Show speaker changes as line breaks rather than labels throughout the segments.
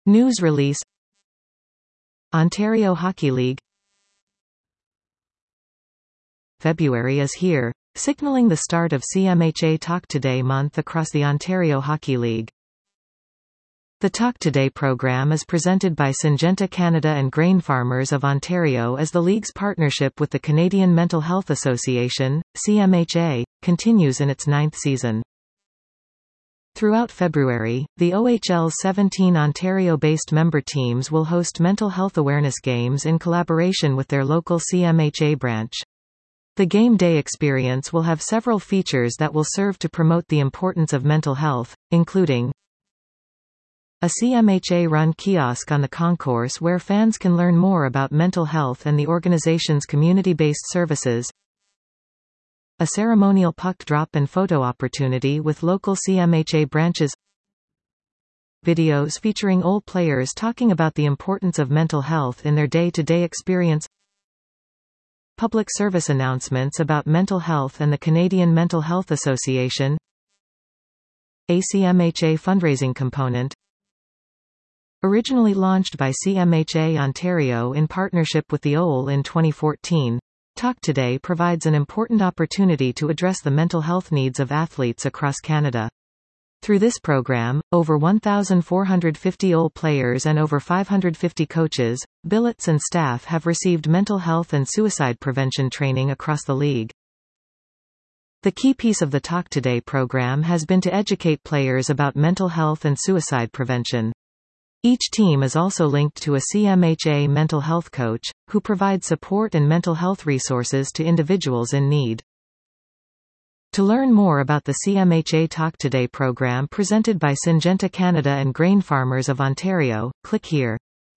News release. Ontario Hockey League. February is here, signaling the start of CMHA Talk Today month across the Ontario Hockey League. The Talk Today program is presented by Syngenta Canada and Grain Farmers of Ontario as the league's partnership with the Canadian Mental Health Association, CMHA, continues in its 9th season. Throughout February, the OHL's 17 Ontario-based member teams will host mental health awareness games in collaboration with their local CMHA branch. The game day experience will have several features that will serve to promote the importance of mental health, including a CMHA-run kiosk on the concourse where fans can learn more about mental health and the organization's community-based services, a ceremonial puck drop and photo opportunity with local CMHA branches, videos featuring OL players talking about the importance of mental health in their day-to-day experience, public service announcements about mental health and the Canadian Mental Health Association, a CMHA fundraising component. Originally launched by CMHA Ontario in partnership with the OL in 2014, Talk Today provides an important opportunity to address the mental health needs of athletes across Canada. Through this program, over 1,450 OL players and over 550 coaches, billets and staff have received mental health and suicide prevention training across the league. The key piece of the Talk Today program has been to educate players about mental health and suicide prevention. Each team is also linked to a CMHA mental health coach, who provides support and mental health resources to individuals in need. To learn more about the CMHA Talk Today program presented by Syngenta Canada and Grain Farmers of Ontario, click here.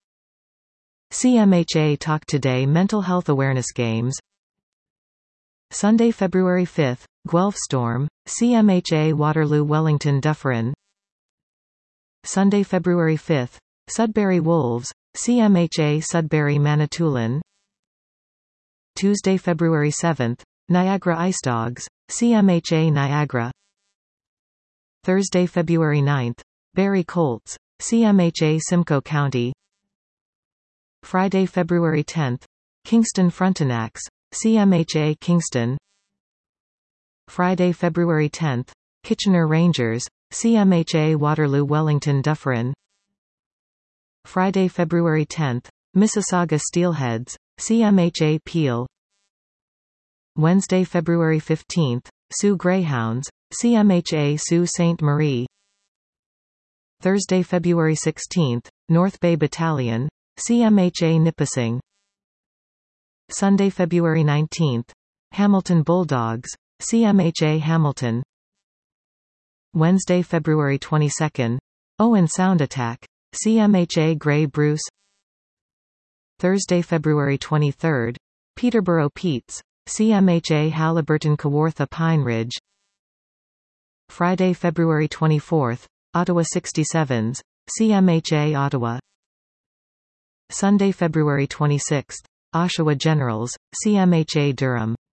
CMHA Talk Today Mental Health Awareness Games. Sunday, February 5, Guelph Storm, CMHA Waterloo Wellington Dufferin. Sunday, February 5, Sudbury Wolves, CMHA Sudbury Manitoulin. Tuesday, February 7, Niagara Ice Dogs, CMHA Niagara. Thursday, February 9, Barrie Colts, CMHA Simcoe County. Friday, February 10, Kingston Frontenacs, CMHA Kingston. Friday, February 10, Kitchener Rangers, CMHA Waterloo Wellington Dufferin. Friday, February 10, Mississauga Steelheads, CMHA Peel. Wednesday, February 15, Sault Greyhounds, CMHA Sault Ste. Marie. Thursday, February 16, North Bay Battalion, CMHA Nipissing. Sunday, February 19, Hamilton Bulldogs, CMHA Hamilton. Wednesday, February 22, Owen Sound Attack, CMHA Grey Bruce. Thursday, February 23, Peterborough Peats, CMHA Haliburton Kawartha Pine Ridge. Friday, February 24, Ottawa 67s, CMHA Ottawa. Sunday, February 26, Oshawa Generals, CMHA Durham.